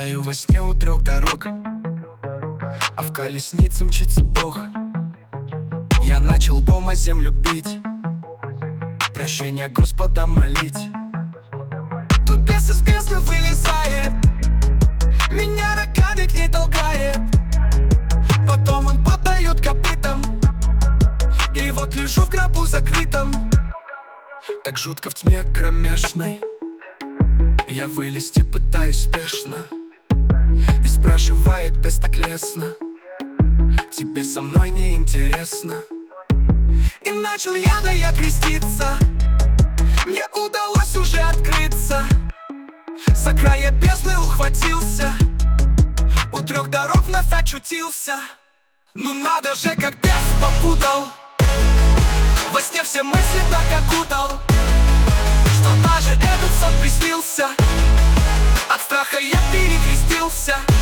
Блуждаю во сне у трех дорог, а в колеснице мчится Бог. Я начал дома землю бить, прощения Господа молить. Тут бес из бездны вылезает, меня рогами к ней толкает. Потом он поддает копытом, и вот лежу в гробу закрытом. Так жутко в тьме кромешной, я вылезти пытаюсь спешно. И спрашивает бес так лестно: тебе со мной не интересно? И начал я креститься, мне удалось уже открыться. За края бездны ухватился, у трех дорог вновь очутился. Ну надо же, как бес попутал, во сне все мысли так окутал, что даже этот сон приснился. От страха я перекрестился.